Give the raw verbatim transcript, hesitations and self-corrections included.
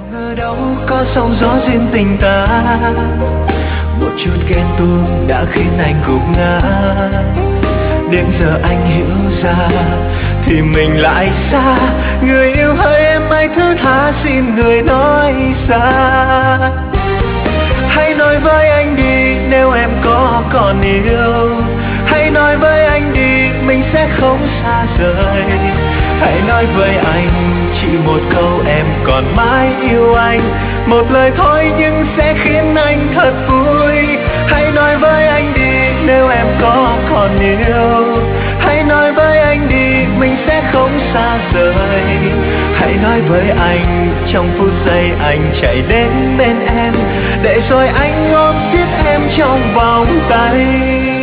Ngờ đâu có sóng gió duyên tình ta, một chút ghen tuông đã khiến anh gục ngã. Đến giờ anh hiểu ra thì mình lại xa. Người yêu hỡi em hãy thứ tha, xin người nói xa. Hãy nói với anh đi nếu em có còn yêu. Hãy nói với anh đi mình sẽ không xa rời. Hãy nói với anh chỉ một câu em còn mãi yêu anh. Một lời thôi nhưng sẽ khiến anh thật vui. Hãy nói với anh đi nếu em có còn yêu. Hãy nói với anh đi mình sẽ không xa rời. Hãy nói với anh trong phút giây anh chạy đến bên em, để rồi anh ôm siết em trong vòng tay.